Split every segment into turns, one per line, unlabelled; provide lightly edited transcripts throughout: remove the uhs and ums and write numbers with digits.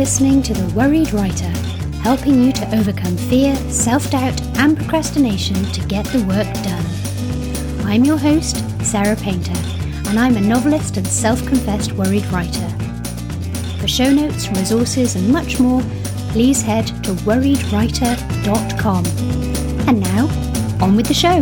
listening to The Worried Writer, helping you to overcome fear, self-doubt and procrastination to get the work done. I'm your host, Sarah Painter, and I'm a novelist and self-confessed worried writer. For show notes, resources and much more, please head to worriedwriter.com. And now, on with the show.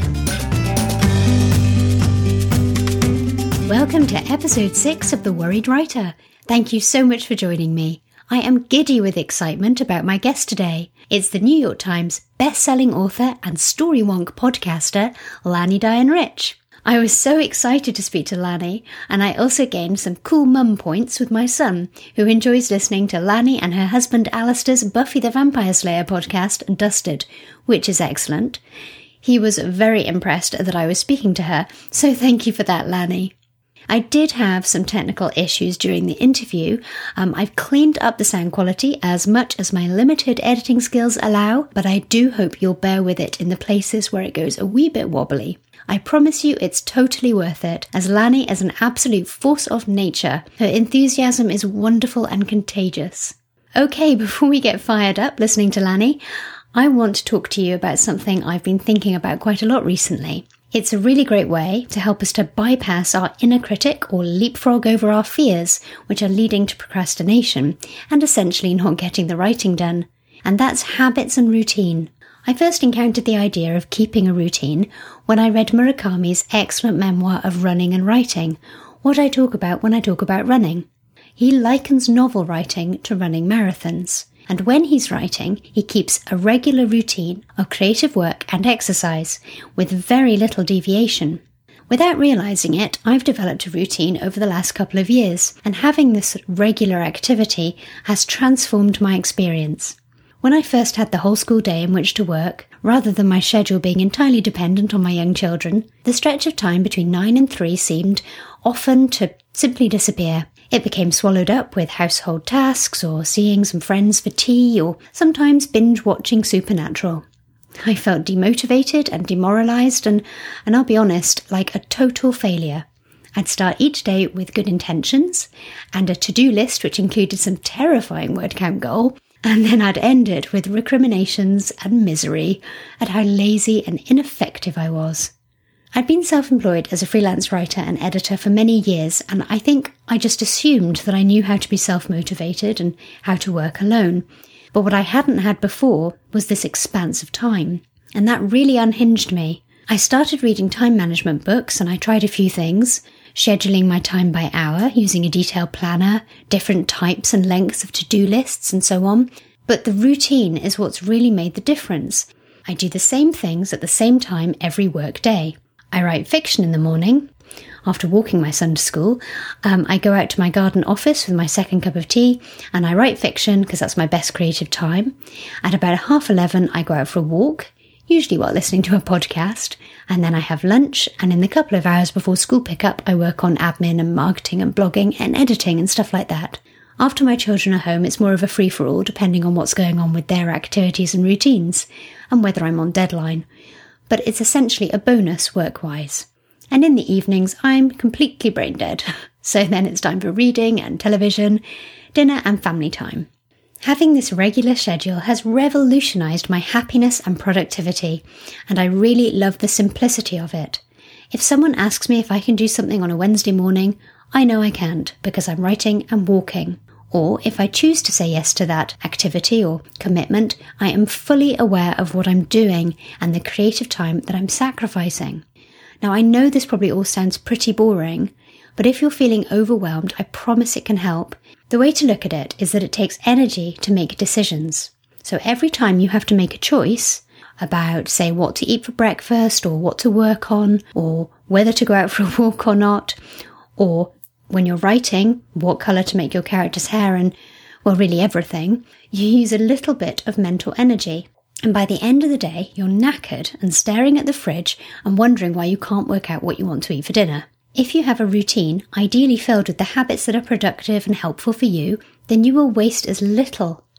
Welcome to episode 6 of The Worried Writer. Thank you so much for joining me. I am giddy with excitement about my guest today. It's the New York Times best-selling author and Storywonk podcaster, Lani Diane Rich. I was so excited to speak to Lani, and I also gained some cool mum points with my son, who enjoys listening to Lani and her husband Alistair's Buffy the Vampire Slayer podcast, Dusted, which is excellent. He was very impressed that I was speaking to her, so thank you for that, Lani. I did have some technical issues during the interview. I've cleaned up the sound quality as much as my limited editing skills allow, but I do hope you'll bear with it in the places where it goes a wee bit wobbly. I promise you it's totally worth it, as Lani is an absolute force of nature. Her enthusiasm is wonderful and contagious. Okay, before we get fired up listening to Lani, I want to talk to you about something I've been thinking about quite a lot recently. It's a really great way to help us to bypass our inner critic or leapfrog over our fears, which are leading to procrastination and essentially not getting the writing done. And that's habits and routine. I first encountered the idea of keeping a routine when I read Murakami's excellent memoir of running and writing, What I Talk About When I Talk About Running. He likens novel writing to running marathons. And when he's writing, he keeps a regular routine of creative work and exercise, with very little deviation. Without realising it, I've developed a routine over the last couple of years, and having this regular activity has transformed my experience. When I first had the whole school day in which to work, rather than my schedule being entirely dependent on my young children, the stretch of time between 9 and 3 seemed often to simply disappear. It became swallowed up with household tasks or seeing some friends for tea or sometimes binge-watching Supernatural. I felt demotivated and demoralised and I'll be honest, like a total failure. I'd start each day with good intentions and a to-do list which included some terrifying word count goal, and then I'd end it with recriminations and misery at how lazy and ineffective I was. I'd been self-employed as a freelance writer and editor for many years, and I think I just assumed that I knew how to be self-motivated and how to work alone. But what I hadn't had before was this expanse of time, and that really unhinged me. I started reading time management books, and I tried a few things, scheduling my time by hour, using a detailed planner, different types and lengths of to-do lists, and so on. But the routine is what's really made the difference. I do the same things at the same time every work day. I write fiction in the morning. After walking my son to school, I go out to my garden office with my second cup of tea and I write fiction because that's my best creative time. At about 11:30, I go out for a walk, usually while listening to a podcast, and then I have lunch, and in the couple of hours before school pickup, I work on admin and marketing and blogging and editing and stuff like that. After my children are home, it's more of a free-for-all depending on what's going on with their activities and routines and whether I'm on deadline. But it's essentially a bonus work-wise. And in the evenings, I'm completely brain dead. So then it's time for reading and television, dinner and family time. Having this regular schedule has revolutionised my happiness and productivity, and I really love the simplicity of it. If someone asks me if I can do something on a Wednesday morning, I know I can't because I'm writing and walking. Or if I choose to say yes to that activity or commitment, I am fully aware of what I'm doing and the creative time that I'm sacrificing. Now, I know this probably all sounds pretty boring, but if you're feeling overwhelmed, I promise it can help. The way to look at it is that it takes energy to make decisions. So every time you have to make a choice about, say, what to eat for breakfast or what to work on or whether to go out for a walk or not, or when you're writing, what colour to make your character's hair and, well, really everything, you use a little bit of mental energy. And by the end of the day, you're knackered and staring at the fridge and wondering why you can't work out what you want to eat for dinner. If you have a routine, ideally filled with the habits that are productive and helpful for you, then you will waste as little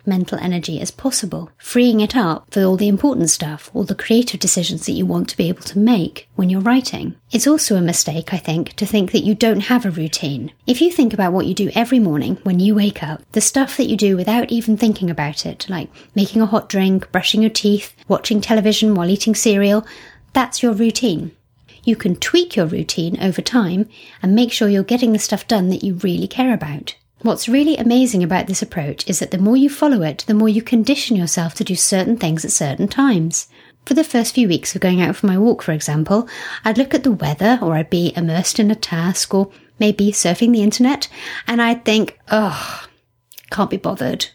mental energy as possible, freeing it up for all the important stuff, all the creative decisions that you want to be able to make when you're writing. It's also a mistake, I think, to think that you don't have a routine. If you think about what you do every morning when you wake up, the stuff that you do without even thinking about it, like making a hot drink, brushing your teeth, watching television while eating cereal, that's your routine. You can tweak your routine over time and make sure you're getting the stuff done that you really care about. What's really amazing about this approach is that the more you follow it, the more you condition yourself to do certain things at certain times. For the first few weeks of going out for my walk, for example, I'd look at the weather, or I'd be immersed in a task, or maybe surfing the internet, and I'd think, can't be bothered.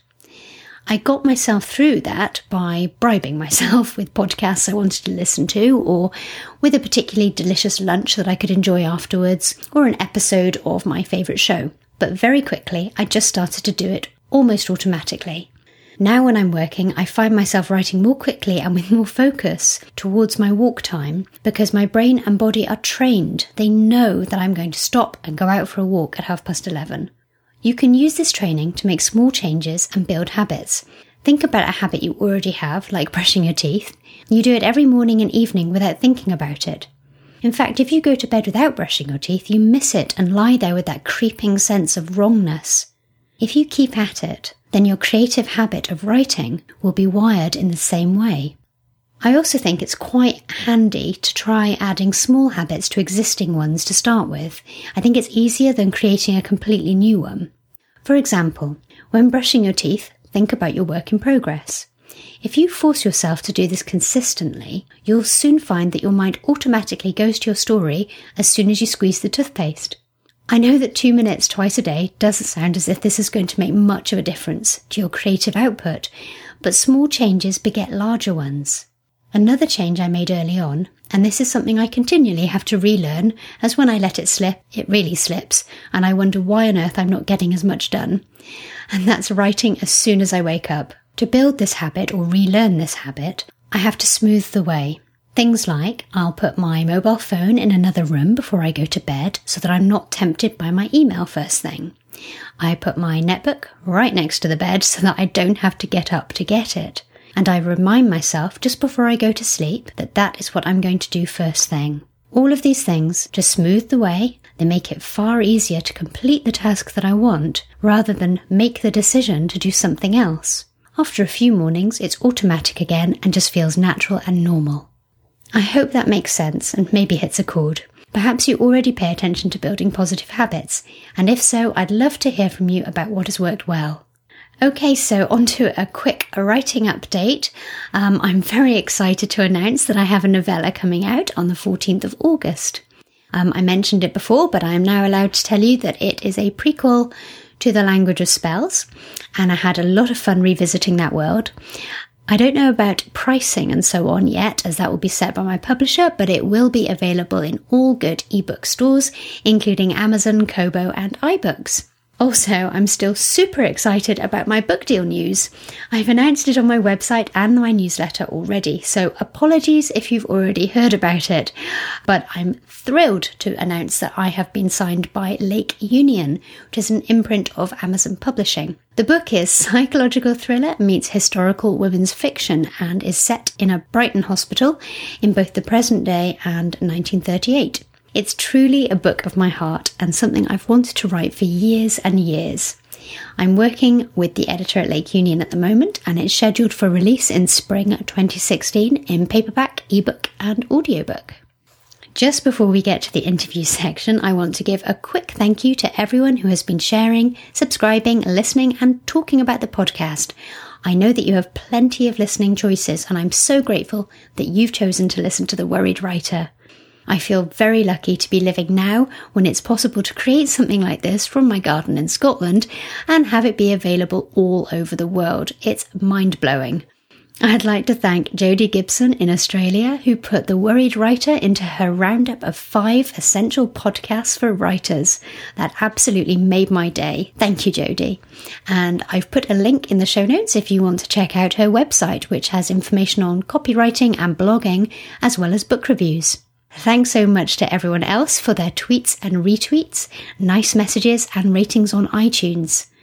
I got myself through that by bribing myself with podcasts I wanted to listen to, or with a particularly delicious lunch that I could enjoy afterwards, or an episode of my favourite show. But very quickly, I just started to do it almost automatically. Now when I'm working, I find myself writing more quickly and with more focus towards my walk time because my brain and body are trained. They know that I'm going to stop and go out for a walk at 11:30. You can use this training to make small changes and build habits. Think about a habit you already have, like brushing your teeth. You do it every morning and evening without thinking about it. In fact, if you go to bed without brushing your teeth, you miss it and lie there with that creeping sense of wrongness. If you keep at it, then your creative habit of writing will be wired in the same way. I also think it's quite handy to try adding small habits to existing ones to start with. I think it's easier than creating a completely new one. For example, when brushing your teeth, think about your work in progress. If you force yourself to do this consistently, you'll soon find that your mind automatically goes to your story as soon as you squeeze the toothpaste. I know that 2 minutes twice a day doesn't sound as if this is going to make much of a difference to your creative output, but small changes beget larger ones. Another change I made early on, and this is something I continually have to relearn, as when I let it slip, it really slips, and I wonder why on earth I'm not getting as much done. And that's writing as soon as I wake up. To build this habit or relearn this habit, I have to smooth the way. Things like, I'll put my mobile phone in another room before I go to bed so that I'm not tempted by my email first thing. I put my netbook right next to the bed so that I don't have to get up to get it. And I remind myself just before I go to sleep that that is what I'm going to do first thing. All of these things just smooth the way. They make it far easier to complete the task that I want rather than make the decision to do something else. After a few mornings, it's automatic again and just feels natural and normal. I hope that makes sense and maybe hits a chord. Perhaps you already pay attention to building positive habits, and if so, I'd love to hear from you about what has worked well. Okay, so on to a quick writing update. I'm very excited to announce that I have a novella coming out on the 14th of August. I mentioned it before, but I am now allowed to tell you that it is a prequel to The Language of Spells, and I had a lot of fun revisiting that world. I don't know about pricing and so on yet, as that will be set by my publisher, but it will be available in all good ebook stores, including Amazon, Kobo and iBooks. Also, I'm still super excited about my book deal news. I've announced it on my website and my newsletter already, so apologies if you've already heard about it. But I'm thrilled to announce that I have been signed by Lake Union, which is an imprint of Amazon Publishing. The book is psychological thriller meets historical women's fiction and is set in a Brighton hospital in both the present day and 1938. It's truly a book of my heart and something I've wanted to write for years and years. I'm working with the editor at Lake Union at the moment, and it's scheduled for release in spring 2016 in paperback, ebook and audiobook. Just before we get to the interview section, I want to give a quick thank you to everyone who has been sharing, subscribing, listening and talking about the podcast. I know that you have plenty of listening choices, and I'm so grateful that you've chosen to listen to The Worried Writer. I feel very lucky to be living now when it's possible to create something like this from my garden in Scotland and have it be available all over the world. It's mind-blowing. I'd like to thank Jodie Gibson in Australia, who put The Worried Writer into her roundup of 5 essential podcasts for writers. That absolutely made my day. Thank you, Jodie. And I've put a link in the show notes if you want to check out her website, which has information on copywriting and blogging, as well as book reviews. Thanks so much to everyone else for their tweets and retweets, nice messages and ratings on iTunes.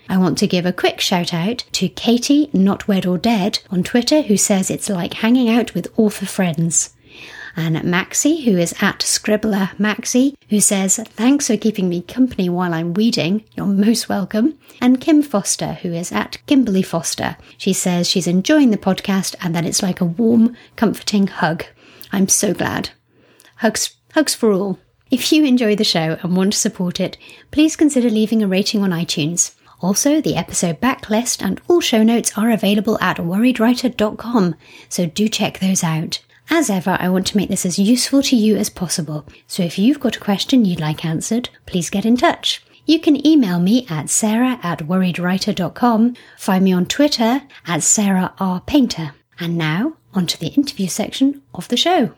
I want to give a quick shout out to Katie, Not Wed or Dead, on Twitter, who says it's like hanging out with author friends. And Maxie, who is at Scribbler Maxie, who says, thanks for keeping me company while I'm weeding. You're most welcome. And Kim Foster, who is at Kimberly Foster. She says she's enjoying the podcast and that it's like a warm, comforting hug. I'm so glad. Hugs for all. If you enjoy the show and want to support it, please consider leaving a rating on iTunes. Also, the episode backlist and all show notes are available at worriedwriter.com, so do check those out. As ever, I want to make this as useful to you as possible, so if you've got a question you'd like answered, please get in touch. You can email me at sarah@worriedwriter.com, find me on Twitter at SarahRPainter. And now, onto the interview section of the show.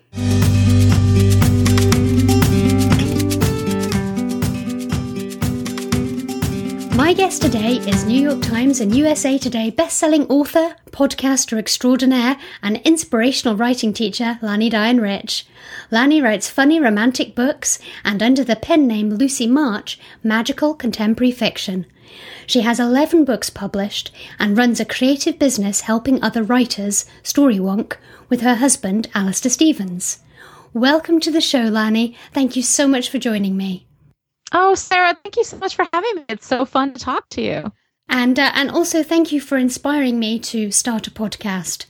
My guest today is New York Times and USA Today best-selling author, podcaster extraordinaire, and inspirational writing teacher Lani Diane Rich. Lani writes funny romantic books and, under the pen name Lucy March, magical contemporary fiction. She has 11 books published and runs a creative business helping other writers, Storywonk, with her husband Alistair Stevens. Welcome to the show, Lani. Thank you so much for joining me.
Oh, Sarah, thank you so much for having me. It's so fun to talk to you.
And also thank you for inspiring me to start a podcast.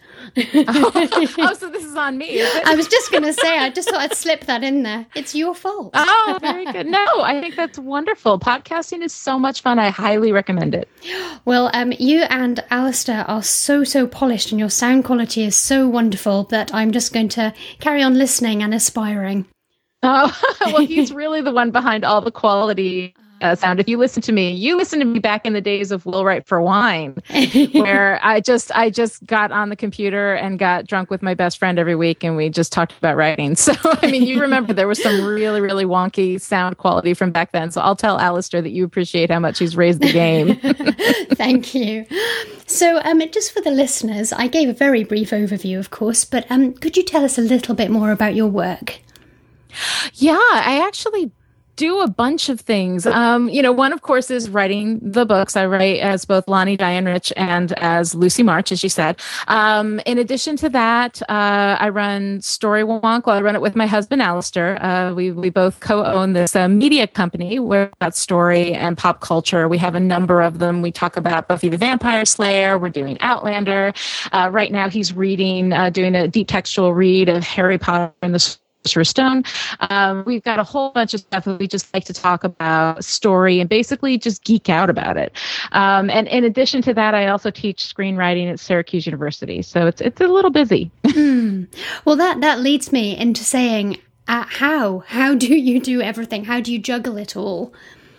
So this is on me, is it?
I was just going to say, I just thought I'd slip that in there. It's your fault.
Oh, very good. No, I think that's wonderful. Podcasting is so much fun. I highly recommend it.
Well, you and Alistair are so polished and your sound quality is so wonderful that I'm just going to carry on listening and aspiring.
Oh, well, he's really the one behind all the quality sound. If you listen to me back in the days of Will Write for Wine, where I just got on the computer and got drunk with my best friend every week and we just talked about writing. So, I mean, you remember there was some really, really wonky sound quality from back then. So I'll tell Alistair that you appreciate how much he's raised the game.
Thank you. So just for the listeners, I gave a very brief overview, of course, but could you tell us a little bit more about your work?
Yeah, I actually do a bunch of things. One, of course, is writing the books. I write as both Lani Diane Rich and as Lucy March, as you said. In addition to that, I run Storywonk. Well, I run it with my husband, Alistair. We both co-own this media company where about story and pop culture. We have a number of them. We talk about Buffy the Vampire Slayer. We're doing Outlander. Right now, he's doing a deep textual read of Harry Potter and the Sorcerer's Stone. We've got a whole bunch of stuff that we just like to talk about story and basically just geek out about it. And in addition to that, I also teach screenwriting at Syracuse University. So it's a little busy.
Well, that leads me into saying, how do you do everything? How do you juggle it all?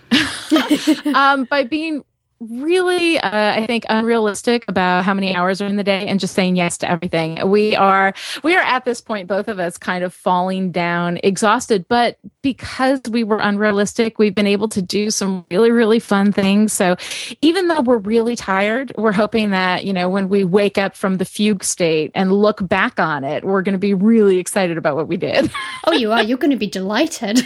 By being really, I think, unrealistic about how many hours are in the day and just saying yes to everything. We are at this point, both of us kind of falling down, exhausted, but because we were unrealistic, we've been able to do some really, really fun things. So even though we're really tired, we're hoping that, when we wake up from the fugue state and look back on it, we're going to be really excited about what we did.
Oh, you are. You're going to be delighted.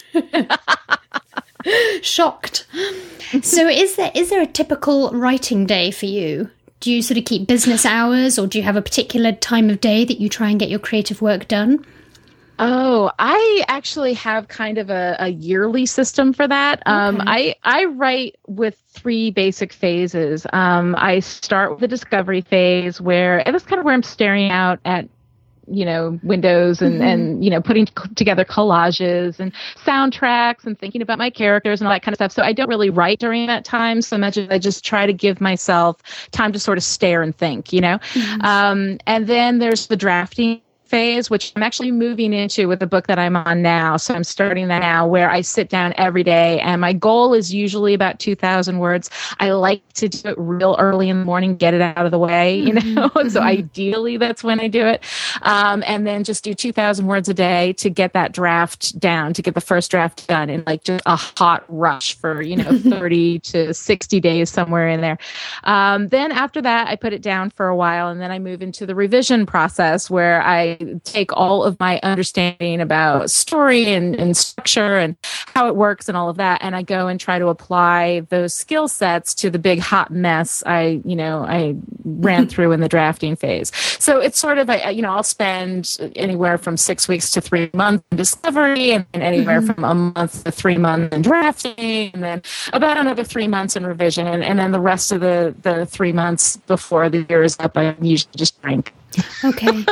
Shocked. So is there a typical writing day for you? Do you sort of keep business hours, or do you have a particular time of day that you try and get your creative work done?
Oh, I actually have kind of a yearly system for that. Okay. I write with 3 basic phases. I start with the discovery phase and that's kind of where I'm staring out at windows and putting together collages and soundtracks and thinking about my characters and all that kind of stuff. So I don't really write during that time so much as I just try to give myself time to sort of stare and think, And then there's the drafting phase, which I'm actually moving into with the book that I'm on now. So I'm starting that now, where I sit down every day and my goal is usually about 2,000 words. I like to do it real early in the morning, get it out of the way, So ideally that's when I do it. And then just do 2,000 words a day to get that draft down, to get the first draft done in like just a hot rush for, 30 to 60 days, somewhere in there. Then after that, I put it down for a while and then I move into the revision process where I take all of my understanding about story and structure and how it works and all of that, and I go and try to apply those skill sets to the big hot mess I ran through in the drafting phase. So it's sort of, I'll spend anywhere from 6 weeks to 3 months in discovery, and anywhere from a month to 3 months in drafting, and then about another 3 months in revision, and then the rest of the 3 months before the year is up, I usually just drink.
Okay.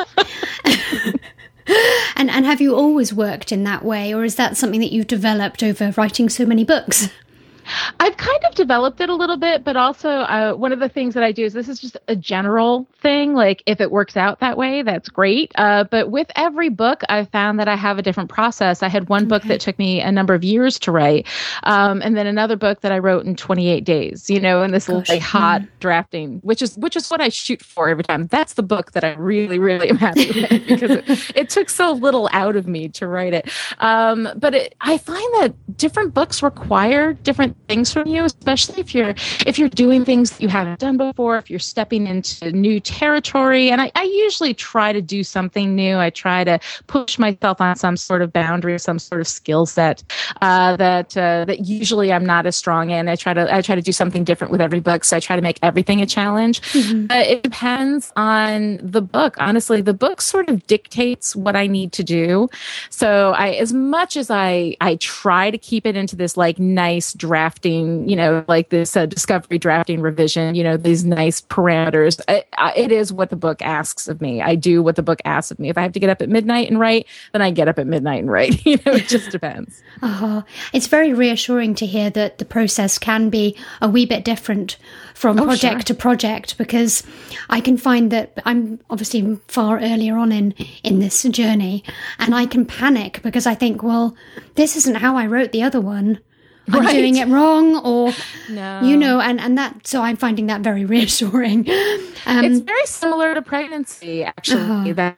And have you always worked in that way, or is that something that you've developed over writing so many books?
I've kind of developed it a little bit, but also one of the things that I do is, this is just a general thing. Like, if it works out that way, that's great. But with every book, I found that I have a different process. I had one book that took me a number of years to write, and then another book that I wrote in 28 days. In this like hot drafting, which is what I shoot for every time. That's the book that I really, really am happy with, because it took so little out of me to write it. But I find that different books require different things from you, especially if you're doing things that you haven't done before, if you're stepping into new territory. And I usually try to do something new. I try to push myself on some sort of boundary, some sort of skill set that usually I'm not as strong in. I try to do something different with every book. So I try to make everything a challenge. But it depends on the book. Honestly, the book sort of dictates what I need to do. So as much as I try to keep it into this like nice drafting, like this discovery, drafting, revision, these nice parameters, it is what the book asks of me. I do what the book asks of me. If I have to get up at midnight and write, then I get up at midnight and write. It just depends.
It's very reassuring to hear that the process can be a wee bit different from project to project, because I can find that I'm obviously far earlier on in this journey, and I can panic because I think, well, this isn't how I wrote the other one. I'm doing it wrong, or, and that, so I'm finding that very reassuring.
It's very similar to pregnancy, actually, that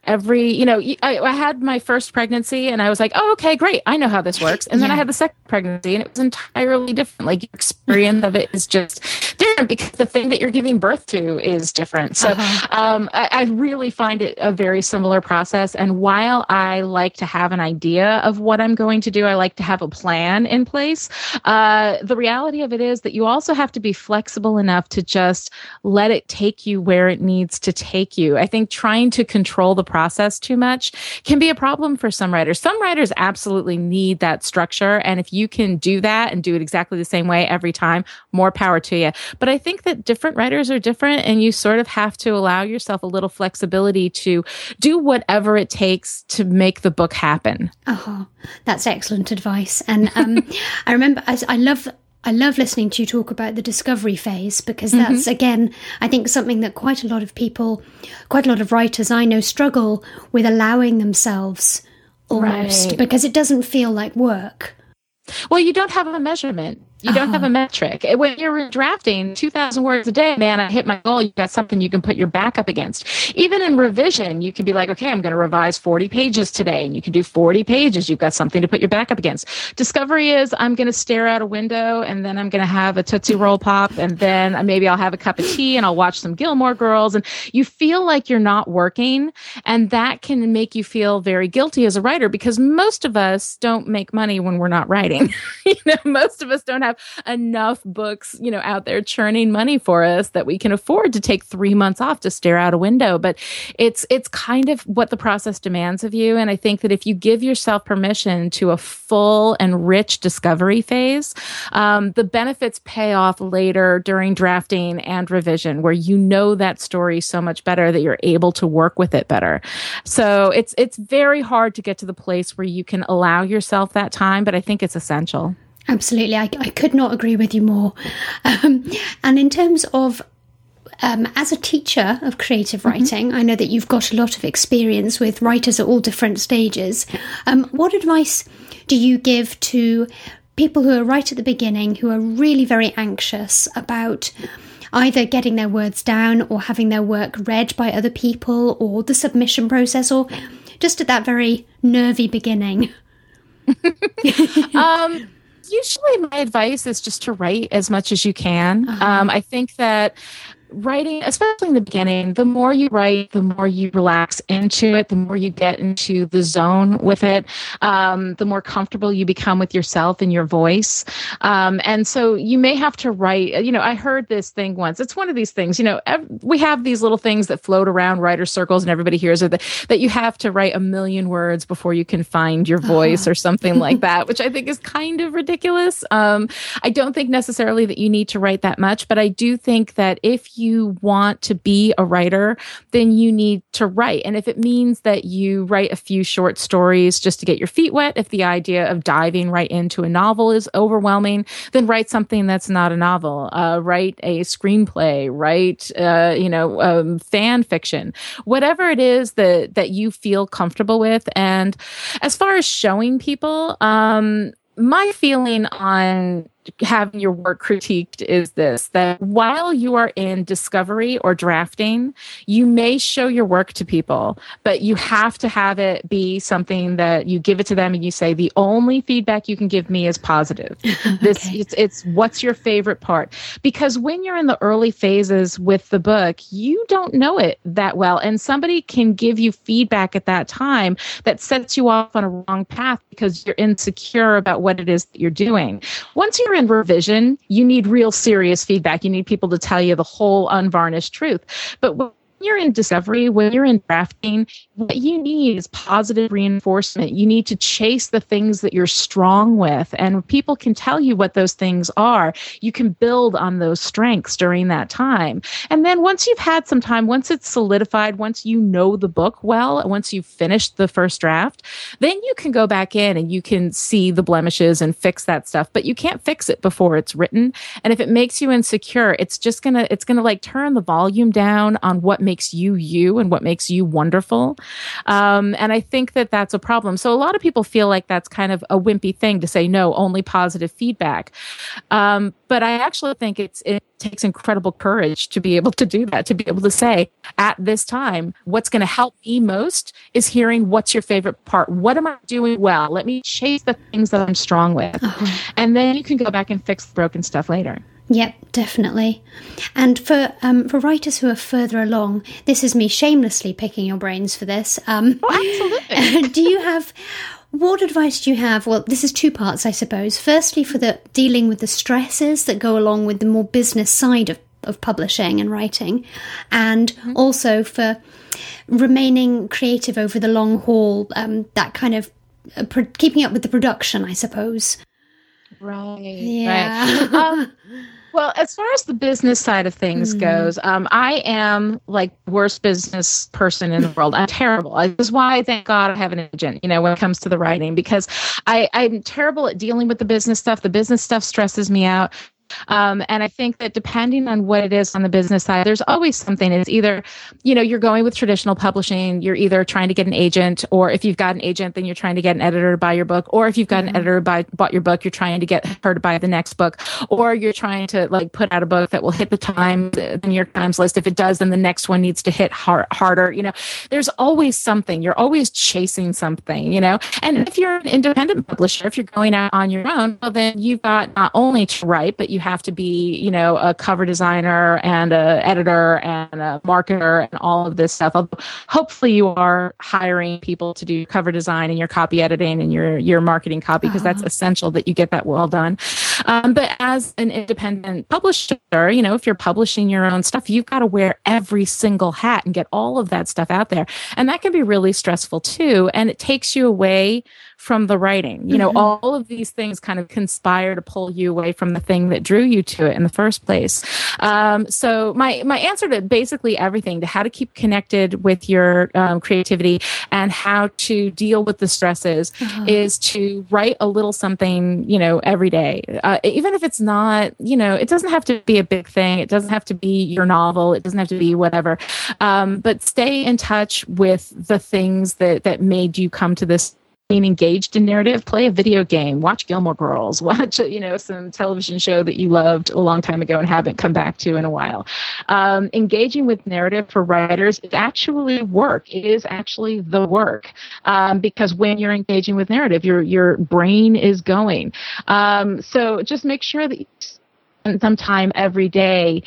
I had my first pregnancy and I was like, oh, okay, great. I know how this works. And then I had the second pregnancy and it was entirely different. Like, your experience of it is just different because the thing that you're giving birth to is different. So I really find it a very similar process. And while I like to have an idea of what I'm going to do, I like to have a plan in place. The reality of it is that you also have to be flexible enough to just let it take you where it needs to take you. I think trying to control the process too much can be a problem for some writers. Some writers absolutely need that structure. And if you can do that and do it exactly the same way every time, more power to you. But I think that different writers are different, and you sort of have to allow yourself a little flexibility to do whatever it takes to make the book happen.
That's excellent advice. And I remember, I love listening to you talk about the discovery phase, because that's, again, I think something that quite a lot of writers I know struggle with, allowing themselves almost, because it doesn't feel like work.
Well, you don't have a measurement. You don't have a metric. When you're drafting 2,000 words a day, man, I hit my goal. You've got something you can put your back up against. Even in revision, you can be like, okay, I'm going to revise 40 pages today. And you can do 40 pages. You've got something to put your back up against. Discovery is, I'm going to stare out a window, and then I'm going to have a Tootsie Roll Pop, and then maybe I'll have a cup of tea and I'll watch some Gilmore Girls. And you feel like you're not working. And that can make you feel very guilty as a writer, because most of us don't make money when we're not writing. Most of us don't have enough books, out there churning money for us that we can afford to take 3 months off to stare out a window. But it's kind of what the process demands of you. And I think that if you give yourself permission to a full and rich discovery phase, the benefits pay off later during drafting and revision, where that story so much better that you're able to work with it better. So it's very hard to get to the place where you can allow yourself that time, but I think it's essential.
Absolutely. I could not agree with you more. And in terms of, as a teacher of creative writing, I know that you've got a lot of experience with writers at all different stages. What advice do you give to people who are right at the beginning, who are really very anxious about either getting their words down or having their work read by other people, or the submission process, or just at that very nervy beginning?
Usually my advice is just to write as much as you can. I think that writing, especially in the beginning, the more you write, the more you relax into it, the more you get into the zone with it, the more comfortable you become with yourself and your voice. And so you may have to write, I heard this thing once. It's one of these things, we have these little things that float around writer circles and everybody hears it, that you have to write 1,000,000 words before you can find your voice or something like that, which I think is kind of ridiculous. I don't think necessarily that you need to write that much, but I do think that if you want to be a writer, then you need to write. And if it means that you write a few short stories just to get your feet wet, if the idea of diving right into a novel is overwhelming, then write something that's not a novel. Write a screenplay, write, fan fiction, whatever it is that you feel comfortable with. And as far as showing people, my feeling on having your work critiqued is this, that while you are in discovery or drafting, you may show your work to people, but you have to have it be something that you give it to them and you say, the only feedback you can give me is positive. It's what's your favorite part? Because when you're in the early phases with the book, you don't know it that well. And somebody can give you feedback at that time that sets you off on a wrong path because you're insecure about what it is that you're doing. Once you're in revision, you need real serious feedback. You need people to tell you the whole unvarnished truth. But when you're in discovery, when you're in drafting, what you need is positive reinforcement. You need to chase the things that you're strong with. And people can tell you what those things are. You can build on those strengths during that time. And then once you've had some time, once it's solidified, once you know the book well, once you've finished the first draft, then you can go back in and you can see the blemishes and fix that stuff. But you can't fix it before it's written. And if it makes you insecure, it's gonna like turn the volume down on what makes you you and what makes you wonderful. And I think that that's a problem. So a lot of people feel like that's kind of a wimpy thing to say, no, only positive feedback. But I actually think it takes incredible courage to be able to do that, to be able to say at this time, what's going to help me most is hearing what's your favorite part. What am I doing well? Let me chase the things that I'm strong with. And then you can go back and fix the broken stuff later.
Yep, definitely. And for writers who are further along, this is me shamelessly picking your brains for this.
Absolutely.
What advice do you have? Well, this is two parts, I suppose. Firstly, for the dealing with the stresses that go along with the more business side of publishing and writing, and also for remaining creative over the long haul, that kind of keeping up with the production, I suppose.
Right.
Yeah.
Right. Well, as far as the business side of things goes, I am like the worst business person in the world. I'm terrible. This is why, thank God, I have an agent, when it comes to the writing, because I'm terrible at dealing with the business stuff. The business stuff stresses me out. And I think that depending on what it is on the business side, there's always something. It's either, you're going with traditional publishing, you're either trying to get an agent, or if you've got an agent, then you're trying to get an editor to buy your book. Or if you've got an editor bought your book, you're trying to get her to buy the next book. Or you're trying to put out a book that will hit the New York Times list. If it does, then the next one needs to hit harder. There's always something. You're always chasing something, And if you're an independent publisher, if you're going out on your own, well, then you've got not only to write, but you have to be, a cover designer and a editor and a marketer and all of this stuff. Hopefully you are hiring people to do cover design and your copy editing and your marketing copy, because that's essential that you get that well done. But as an independent publisher, if you're publishing your own stuff, you've got to wear every single hat and get all of that stuff out there. And that can be really stressful too. And it takes you away from the writing. All of these things kind of conspire to pull you away from the thing that drew you to it in the first place. So my answer to basically everything, to how to keep connected with your creativity and how to deal with the stresses, is to write a little something, every day. Even if it's not, it doesn't have to be a big thing. It doesn't have to be your novel. It doesn't have to be whatever. But stay in touch with the things that made you come to this being engaged in narrative. Play a video game, watch Gilmore Girls, watch, some television show that you loved a long time ago and haven't come back to in a while. Engaging with narrative for writers is actually work. It is actually the work. Because when you're engaging with narrative, your brain is going. So just make sure that you spend some time every day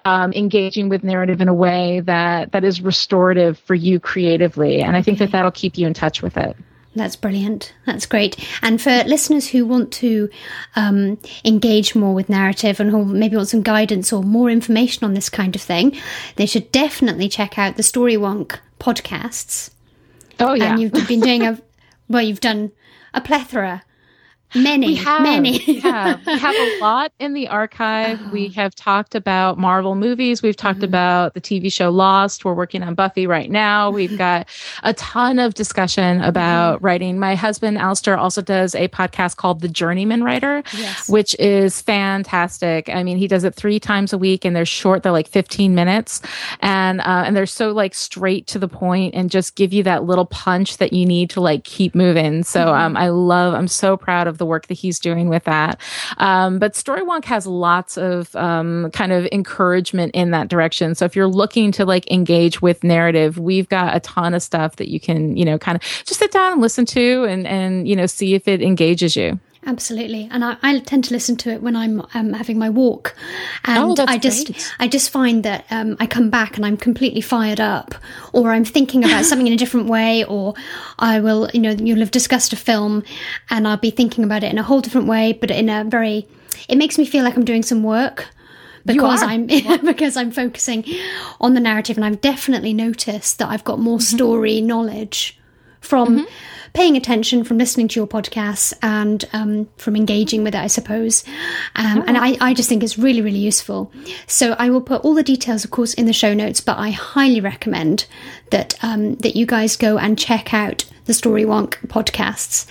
engaging with narrative in a way that is restorative for you creatively. And I think that that'll keep you in touch with it.
That's brilliant. That's great. And for listeners who want to engage more with narrative and who maybe want some guidance or more information on this kind of thing, they should definitely check out the Storywonk podcasts.
Oh, yeah.
And you've been doing you've done a plethora. Many.
We have a lot in the archive. Oh. We have talked about Marvel movies. We've talked about the TV show Lost. We're working on Buffy right now. We've got a ton of discussion about writing. My husband, Alistair, also does a podcast called The Journeyman Writer, which is fantastic. I mean, he does it 3 times a week, and they're short. They're like 15 minutes. And they're so like straight to the point and just give you that little punch that you need to like keep moving. So I'm so proud of the work that he's doing with that. But Storywonk has lots of kind of encouragement in that direction. So if you're looking to like engage with narrative, we've got a ton of stuff that you can, kind of just sit down and listen to and see if it engages you.
Absolutely. And I tend to listen to it when I'm having my walk. And I just find that I come back and I'm completely fired up, or I'm thinking about something in a different way, or I will, you'll have discussed a film and I'll be thinking about it in a whole different way, but it makes me feel like I'm doing some work. Because I'm focusing on the narrative, and I've definitely noticed that I've got more story knowledge from paying attention, from listening to your podcasts, and from engaging with it, I suppose. And I just think it's really, really useful. So I will put all the details, of course, in the show notes, but I highly recommend that you guys go and check out the Storywonk podcasts.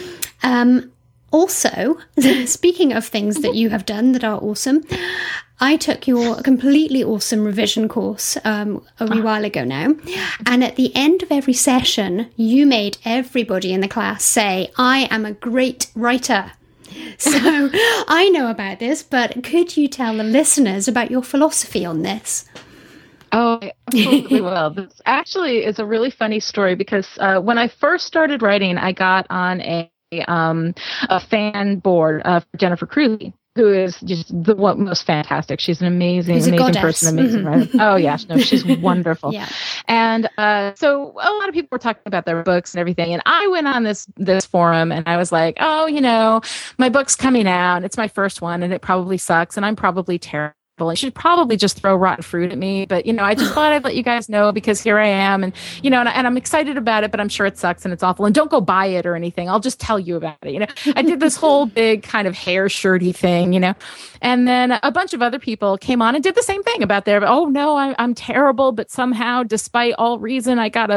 Also, speaking of things that you have done that are awesome, I took your completely awesome revision course a wee while ago now. And at the end of every session, you made everybody in the class say, "I am a great writer." So I know about this, but could you tell the listeners about your philosophy on this?
Oh, I absolutely will. This actually is a really funny story because when I first started writing, I got on a fan board for Jennifer Cruzy, who is just the most fantastic. She's an amazing person, amazing writer. Oh yeah, no, she's wonderful. Yeah. And so a lot of people were talking about their books and everything, and I went on this forum and I was like, my book's coming out. It's my first one, and it probably sucks, and I'm probably terrible. I should probably just throw rotten fruit at me, but I just thought I'd let you guys know because here I am, and and I'm excited about it, but I'm sure it sucks and it's awful, and don't go buy it or anything. I'll just tell you about it. I did this whole big kind of hair shirty thing, and then a bunch of other people came on and did the same thing about their, oh no, I'm terrible, but somehow, despite all reason, I got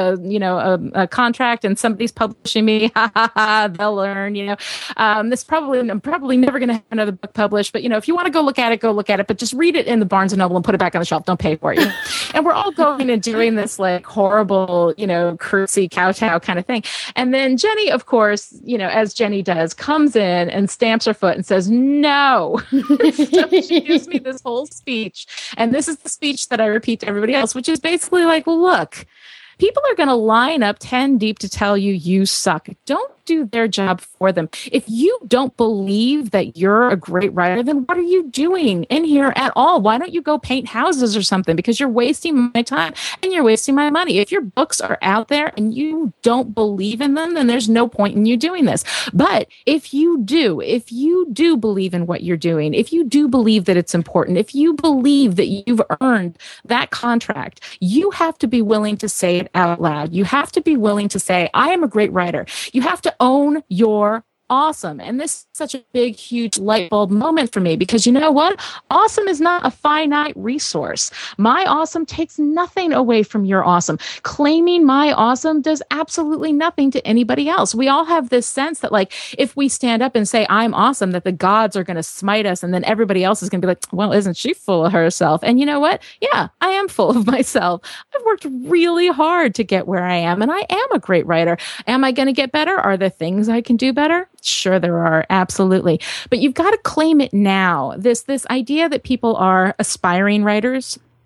a contract and somebody's publishing me. They'll learn. I'm probably never going to have another book published, but if you want to go look at it, but just read it in the Barnes and Noble and put it back on the shelf. Don't pay for it. And we're all going and doing this like horrible, curtsy kowtow kind of thing. And then Jenny, of course, as Jenny does, comes in and stamps her foot and says, no. So she gives me this whole speech. And this is the speech that I repeat to everybody else, which is basically like, look, people are going to line up 10 deep to tell you suck. Don't do their job for them. If you don't believe that you're a great writer, then what are you doing in here at all? Why don't you go paint houses or something? Because you're wasting my time and you're wasting my money. If your books are out there and you don't believe in them, then there's no point in you doing this. But if you do believe in what you're doing, if you do believe that it's important, if you believe that you've earned that contract, you have to be willing to say it out loud. You have to be willing to say, I am a great writer. You have to own your awesome. And this is such a big, huge light bulb moment for me because you know what? Awesome is not a finite resource. My awesome takes nothing away from your awesome. Claiming my awesome does absolutely nothing to anybody else. We all have this sense that like, if we stand up and say, I'm awesome, that the gods are going to smite us. And then everybody else is going to be like, well, isn't she full of herself? And you know what? Yeah, I am full of myself. I've worked really hard to get where I am. And I am a great writer. Am I going to get better? Are there things I can do better? Sure, there are. Absolutely. But you've got to claim it now. This idea that people are aspiring writers,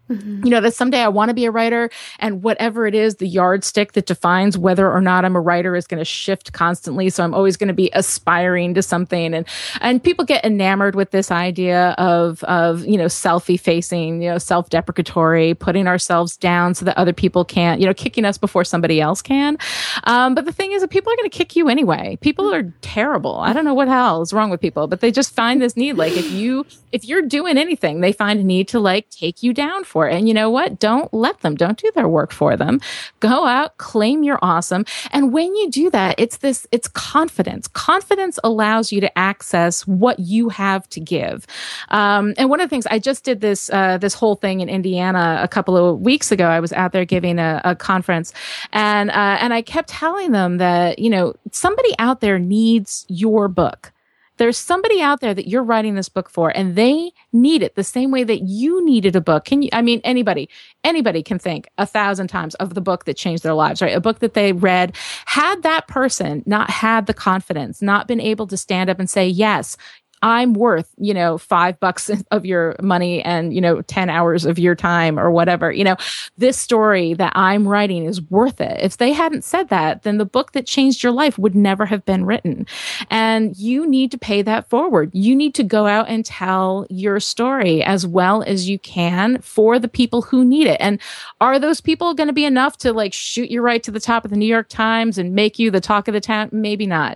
That someday I want to be a writer, and whatever it is, the yardstick that defines whether or not I'm a writer is going to shift constantly. So I'm always going to be aspiring to something. And people get enamored with this idea of selfie facing, self-deprecatory, putting ourselves down so that other people can't, kicking us before somebody else can. But the thing is that people are going to kick you anyway. People are terrible. I don't know what hell is wrong with people, but they just find this need. Like if you're doing anything, they find a need to like take you down for it. And you know what? Don't let them. Don't do their work for them. Go out, claim you're awesome. And when you do that, it's confidence. Confidence allows you to access what you have to give. And one of the things I just did this whole thing in Indiana a couple of weeks ago. I was out there giving a conference, and I kept telling them that, somebody out there needs your book. There's somebody out there that you're writing this book for, and they need it the same way that you needed a book. Anybody can think 1,000 times of the book that changed their lives, right? A book that they read. Had that person not had the confidence, not been able to stand up and say, yes, I'm worth, $5 of your money and, 10 hours of your time or whatever, this story that I'm writing is worth it. If they hadn't said that, then the book that changed your life would never have been written. And you need to pay that forward. You need to go out and tell your story as well as you can for the people who need it. And are those people going to be enough to like shoot you right to the top of the New York Times and make you the talk of the town? Maybe not.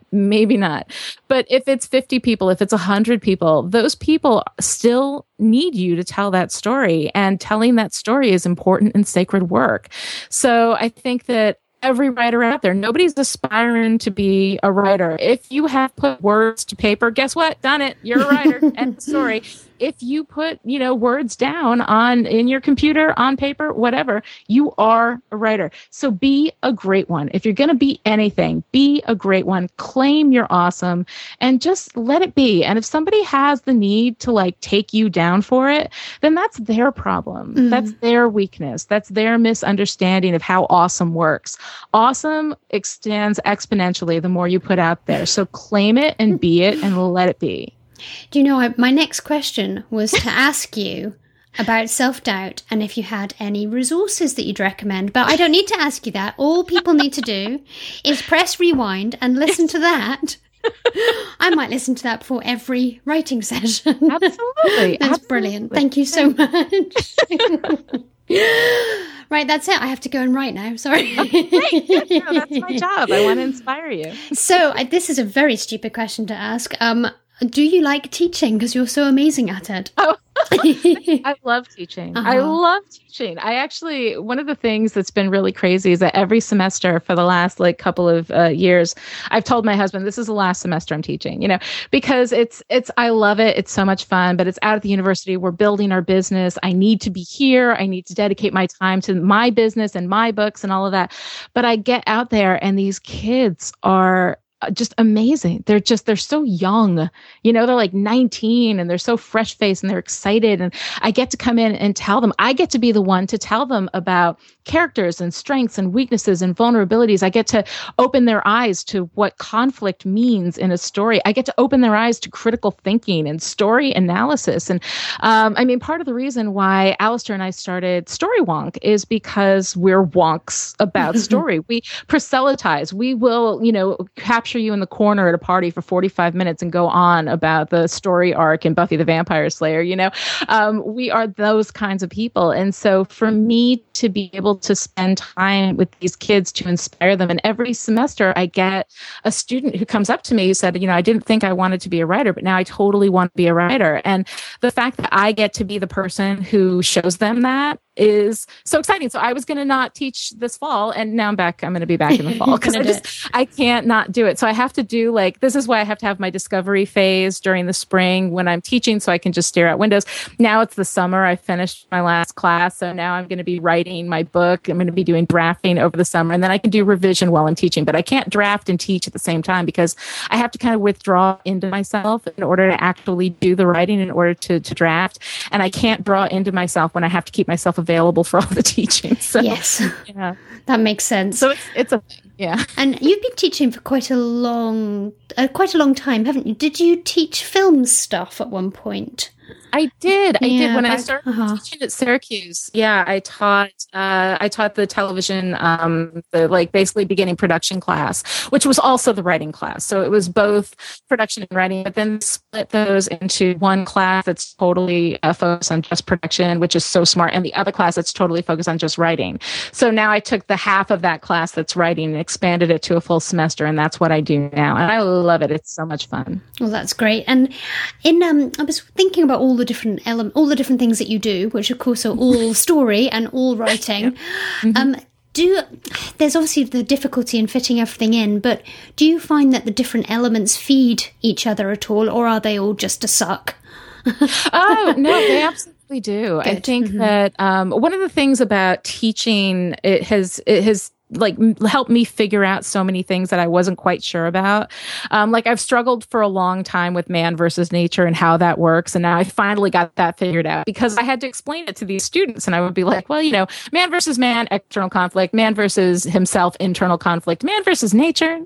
But if it's 50 people, if it's 100 people, those people still need you to tell that story. And telling that story is important and sacred work. So I think that every writer out there, nobody's aspiring to be a writer. If you have put words to paper, guess what? Done it. You're a writer. End of story. If you put, words down in your computer, on paper, whatever, you are a writer. So be a great one. If you're going to be anything, be a great one. Claim you're awesome and just let it be. And if somebody has the need to like take you down for it, then that's their problem. Mm. That's their weakness. That's their misunderstanding of how awesome works. Awesome extends exponentially the more you put out there. So claim it and be it and let it be.
Do you know, my next question was to ask you about self-doubt and if you had any resources that you'd recommend. But I don't need to ask you that. All people need to do is press rewind and listen to that. I might listen to that before every writing session.
Absolutely.
That's brilliant. Thank you so much. Right, that's it. I have to go and write now. Sorry.
Great. No, that's my job. I want to inspire you.
So this is a very stupid question to ask. Do you like teaching? Because you're so amazing at it.
Oh, I love teaching. Uh-huh. I love teaching. I actually, one of the things that's been really crazy is that every semester for the last couple of years, I've told my husband, this is the last semester I'm teaching, because I love it. It's so much fun, but it's out at the university. We're building our business. I need to be here. I need to dedicate my time to my business and my books and all of that. But I get out there and these kids are just amazing. They're so young, they're like 19 and they're so fresh faced and they're excited. And I get to come in and tell them, I get to be the one to tell them about characters and strengths and weaknesses and vulnerabilities. I get to open their eyes to what conflict means in a story. I get to open their eyes to critical thinking and story analysis. And part of the reason why Alistair and I started Story Wonk is because we're wonks about story. We proselytize. We will, capture you in the corner at a party for 45 minutes and go on about the story arc in Buffy the Vampire Slayer. We are those kinds of people. And so for me to be able to spend time with these kids to inspire them, and every semester I get a student who comes up to me who said, I didn't think I wanted to be a writer, but now I totally want to be a writer. And the fact that I get to be the person who shows them that is so exciting. So I was going to not teach this fall, and now I'm going to be back in the fall because I can't not do it. So I have to do this is why I have to have my discovery phase during the spring when I'm teaching, so I can just stare out windows. Now it's the summer. I finished my last class. So now I'm going to be writing my book. I'm going to be doing drafting over the summer, and then I can do revision while I'm teaching, but I can't draft and teach at the same time because I have to kind of withdraw into myself in order to actually do the writing in order to draft. And I can't draw into myself when I have to keep myself available for all the teaching. So,
yes, yeah. That makes sense.
So it's a thing, yeah.
And you've been teaching for quite a long time, haven't you? Did you teach film stuff at one point?
I did. When I
but,
started teaching at Syracuse. Yeah, I taught the television, the like basically beginning production class, which was also the writing class. So it was both production and writing, but then split those into one class that's totally focused on just production, which is so smart, and the other class that's totally focused on just writing. So now I took the half of that class that's writing and expanded it to a full semester, and that's what I do now, and I love it. It's so much fun.
Well, that's great. And I was thinking about all the different all the different things that you do, which of course are all story and all writing. There's obviously the difficulty in fitting everything in, but do you find that the different elements feed each other at all, or are they all just a suck?
Oh, no, they absolutely do. Good. I think that one of the things about teaching, it has like helped me figure out so many things that I wasn't quite sure about. Like I've struggled for a long time with man versus nature and how that works. And now I finally got that figured out because I had to explain it to these students. And I would be like, well, man versus man, external conflict, man versus himself, internal conflict, man versus nature,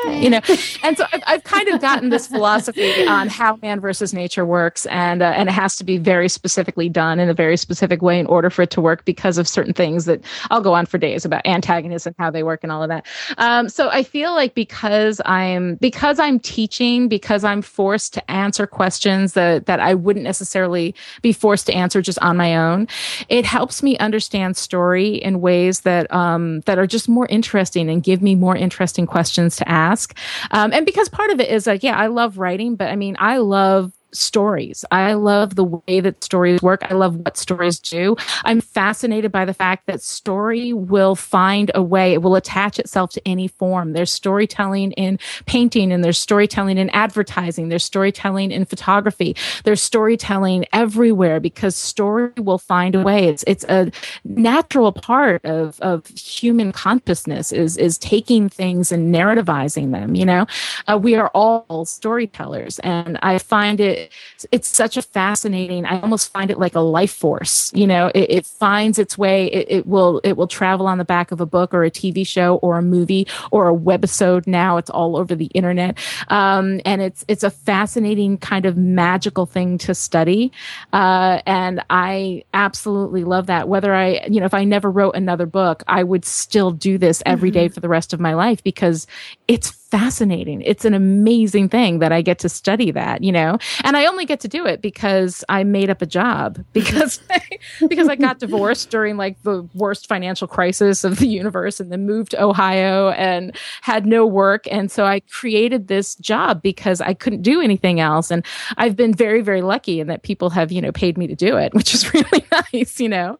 And so I've kind of gotten this philosophy on how man versus nature works. And it has to be very specifically done in a very specific way in order for it to work because of certain things that I'll go on for days about antagonism, how they work and all of that. So I feel like because I'm teaching, because I'm forced to answer questions that I wouldn't necessarily be forced to answer just on my own, it helps me understand story in ways that are just more interesting and give me more interesting questions to ask. And because part of it is like, I love writing, but I mean, I love stories. I love the way that stories work. I love what stories do. I'm fascinated by the fact that story will find a way. It will attach itself to any form. There's storytelling in painting, and there's storytelling in advertising. There's storytelling in photography. There's storytelling everywhere because story will find a way. It's a natural part of human consciousness is taking things and narrativizing them. We are all storytellers, and I find it's such a fascinating, I almost find it like a life force. It finds its way. It will travel on the back of a book or a TV show or a movie or a webisode. Now it's all over the internet. And it's a fascinating kind of magical thing to study. And I absolutely love that. Whether if I never wrote another book, I would still do this every day for the rest of my life because it's fascinating. It's an amazing thing that I get to study that, and I only get to do it because I made up a job because I got divorced during like the worst financial crisis of the universe and then moved to Ohio and had no work. And so I created this job because I couldn't do anything else. And I've been very, very lucky in that people have, paid me to do it, which is really nice,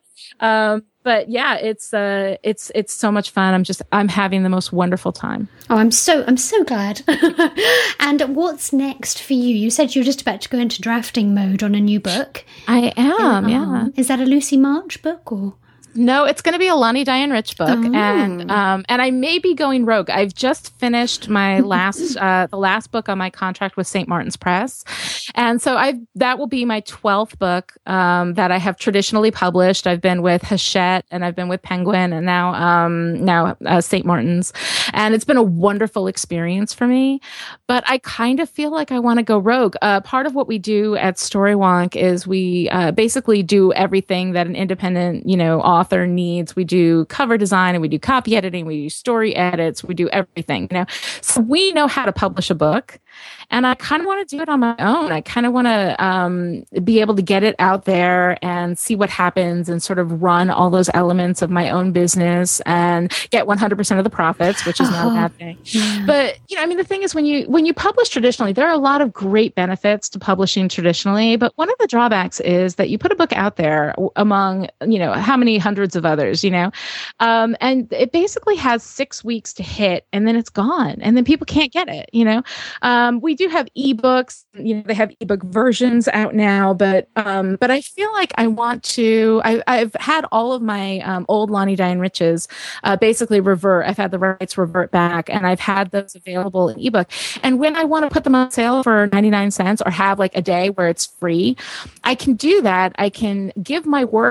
But yeah, it's so much fun. I'm having the most wonderful time.
Oh, I'm so glad. And what's next for you? You said you're just about to go into drafting mode on a new book.
I am, yeah.
Is that a Lucy March book or?
No, it's going to be a Lonnie Diane Rich book, and I may be going rogue. I've just finished my the last book on my contract with St. Martin's Press, and so that will be my 12th book that I have traditionally published. I've been with Hachette, and I've been with Penguin, and now St. Martin's, and it's been a wonderful experience for me. But I kind of feel like I want to go rogue. Part of what we do at Storywonk is we basically do everything that an independent, author needs. We do cover design, and we do copy editing, we do story edits, we do everything, So we know how to publish a book, and I kind of want to do it on my own. I kind of want to be able to get it out there and see what happens and sort of run all those elements of my own business and get 100% of the profits, which is not a bad thing. Yeah. But, the thing is when you publish traditionally, there are a lot of great benefits to publishing traditionally, but one of the drawbacks is that you put a book out there among, how many hundreds of others, and it basically has 6 weeks to hit, and then it's gone, and then people can't get it, We do have ebooks, they have ebook versions out now, but I feel like I want to, I've had all of my old Lonnie Diane Riches basically revert. I've had the rights revert back, and I've had those available in ebook. And when I want to put them on sale for 99 cents or have like a day where it's free, I can do that. I can give my work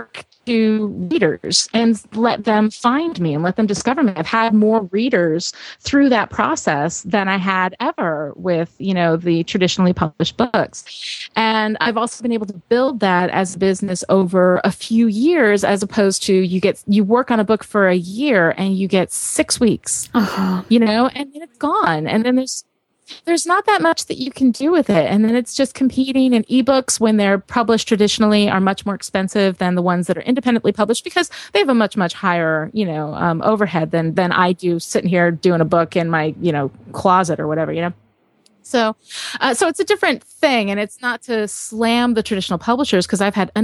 to readers and let them find me and let them discover me. I've had more readers through that process than I had ever with, the traditionally published books. And I've also been able to build that as a business over a few years, as opposed to you work on a book for a year and you get 6 weeks, and then it's gone. And then there's not that much that you can do with it. And then it's just competing, and ebooks, when they're published traditionally, are much more expensive than the ones that are independently published because they have a much, much higher, overhead than I do sitting here doing a book in my, closet or whatever. So it's a different thing, and it's not to slam the traditional publishers, because I've been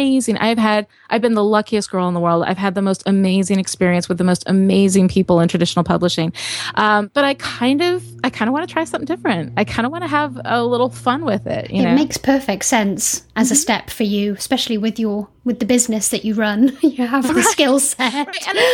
the luckiest girl in the world. I've had the most amazing experience with the most amazing people in traditional publishing. But I kind of want to try something different. I kind of want to have a little fun with it.
It makes perfect sense as a step for you, especially with the business that you run. You have the skill set.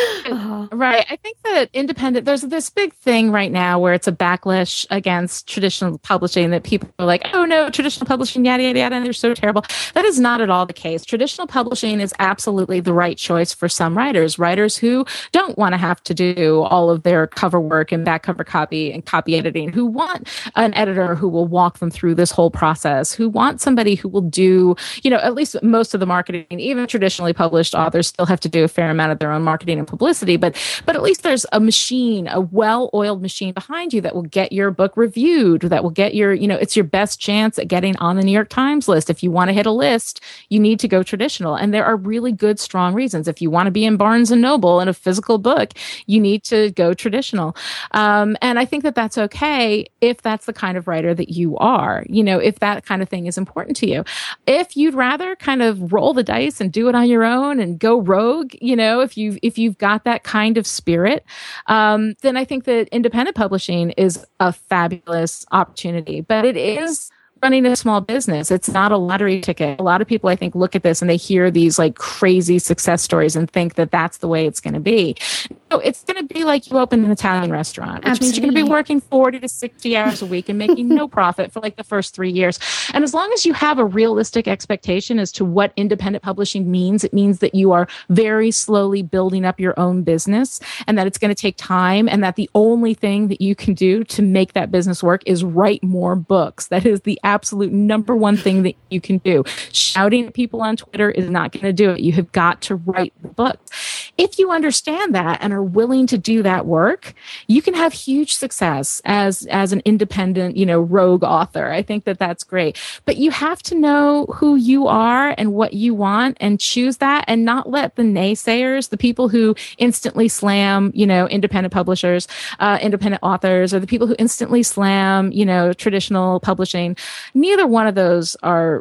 Right. I think that independent, there's this big thing right now where it's a backlash against traditional publishing, that people are like, oh no, traditional publishing, yada, yada, yada, and they're so terrible. That is not at all the case. Traditional publishing is absolutely the right choice for some writers who don't want to have to do all of their cover work and back cover copy and copy editing, who want an editor who will walk them through this whole process, who want somebody who will do, at least most of the marketing. Even traditionally published authors still have to do a fair amount of their own marketing and publicity, but at least there's a well-oiled machine behind you that will get your book reviewed, that will get your, it's your best chance at getting on the New York Times list. If you want to hit a list, you need to go traditional. And there are really good, strong reasons. If you want to be in Barnes and Noble in a physical book, you need to go traditional. And I think that that's okay if that's the kind of writer that you are, if that kind of thing is important to you. If you'd rather kind of roll the dice and do it on your own and go rogue, if you've got that kind of spirit, then I think that independent publishing is a fabulous opportunity. But it is running a small business. It's not a lottery ticket. A lot of people, I think, look at this and they hear these like crazy success stories and think that that's the way it's going to be. No, it's going to be like you open an Italian restaurant, which means you're going to be working 40 to 60 hours a week and making no profit for like the first 3 years. And as long as you have a realistic expectation as to what independent publishing means, it means that you are very slowly building up your own business, and that it's going to take time, and that the only thing that you can do to make that business work is write more books. That is the absolute number one thing that you can do. Shouting at people on Twitter is not going to do it. You have got to write the books. If you understand that and are willing to do that work, you can have huge success as an independent, rogue author. I think that that's great. But you have to know who you are and what you want and choose that, and not let the naysayers, the people who instantly slam, independent publishers, independent authors, or the people who instantly slam, traditional publishing. Neither one of those are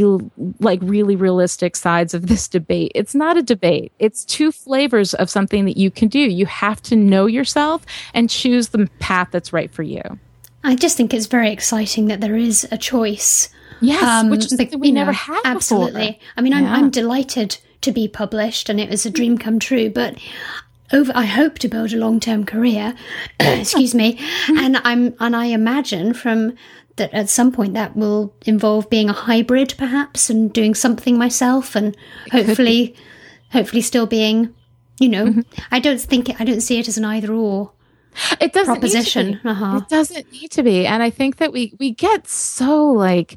really realistic sides of this debate. It's not a debate. It's two flavors of something that you can do. You have to know yourself and choose the path that's right for you.
I just think it's very exciting that there is a choice.
Yes, which is something we never had before.
Absolutely. I mean, I'm delighted to be published, and it was a dream come true, but I hope to build a long-term career, excuse me, and I imagine that at some point that will involve being a hybrid perhaps, and doing something myself, and hopefully still being, I don't see it as an either or.
It doesn't
proposition.
Need to be. It doesn't need to be. And I think that we get so like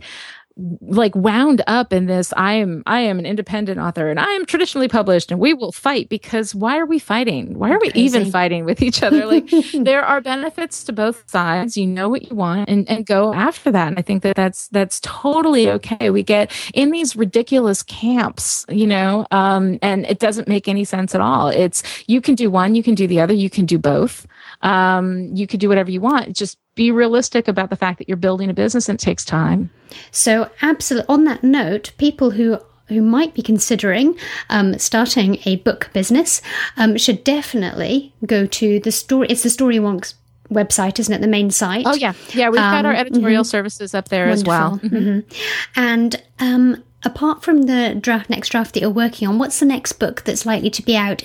wound up in this. I am an independent author and I am traditionally published, and we will fight, because why are we fighting? Why are we even fighting with each other? Like, there are benefits to both sides. You know what you want, and go after that. And I think that that's totally okay. We get in these ridiculous camps, and it doesn't make any sense at all. It's, you can do one, you can do the other, you can do both. You can do whatever you want. Just be realistic about the fact that you're building a business and it takes time.
So absolutely. On that note, people who might be considering starting a book business should definitely go to the story. It's the Storywonk's website, isn't it? The main site.
Oh yeah. Yeah. We've got our editorial services up there as well.
And apart from the next draft that you're working on, what's the next book that's likely to be out? Is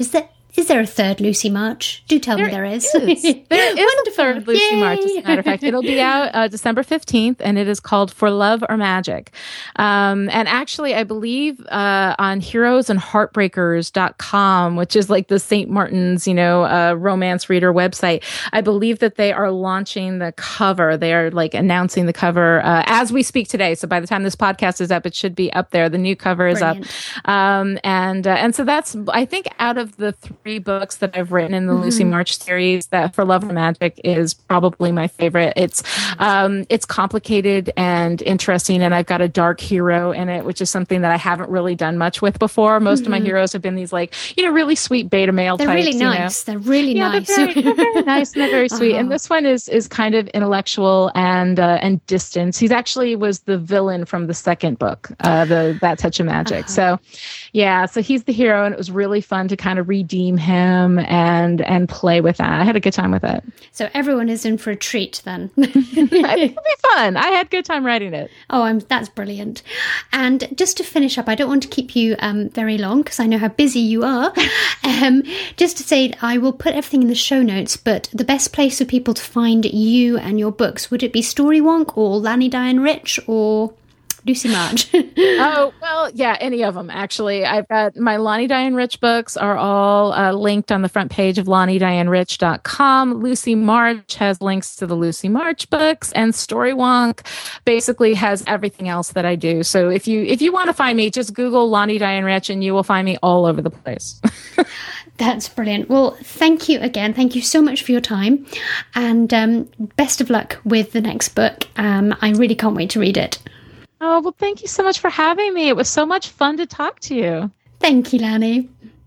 Is there a third Lucy March? Do tell me there is.
There is a third Lucy March, as a matter of fact. It'll be out December 15th, and it is called For Love or Magic. And actually, I believe on heroesandheartbreakers.com, which is like the St. Martin's, romance reader website, I believe that they are launching the cover. They are like announcing the cover as we speak today. So by the time this podcast is up, it should be up there. The new cover is up. And so that's, I think, out of the 3 books that I've written in the Lucy March series, that For Love or Magic is probably my favorite. It's complicated and interesting, and I've got a dark hero in it, which is something that I haven't really done much with before. Most of my heroes have been these really sweet beta male types.
They're really nice. They're really nice.
They're very nice, and they're very sweet. And this one is kind of intellectual and distant. He actually was the villain from the second book, That Touch of Magic. So he's the hero, and it was really fun to kind of redeem him and play with that. I had a good time with it.
So everyone is in for a treat then.
I think it'll be fun. I had a good time writing it.
Oh, that's brilliant. And just to finish up, I don't want to keep you very long because I know how busy you are. Just to say, I will put everything in the show notes, but the best place for people to find you and your books, would it be Storywonk or Lani Diane Rich or Lucy March?
Oh, well, yeah, any of them, actually. I've got my Lani Diane Rich books are all linked on the front page of LaniDianeRich.com. Lucy March has links to the Lucy March books, and Storywonk basically has everything else that I do. So if you want to find me, just Google Lani Diane Rich and you will find me all over the place.
That's brilliant. Well, thank you again. Thank you so much for your time, and best of luck with the next book. I really can't wait to read it.
Oh, well, thank you so much for having me. It was so much fun to talk to you.
Thank you, Lani.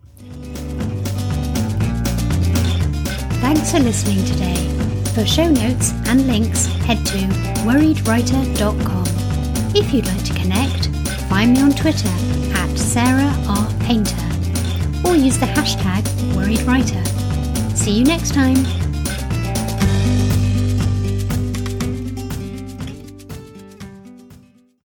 Thanks for listening today. For show notes and links, head to worriedwriter.com. If you'd like to connect, find me on Twitter at Sarah R. Painter or use the hashtag worriedwriter. See you next time.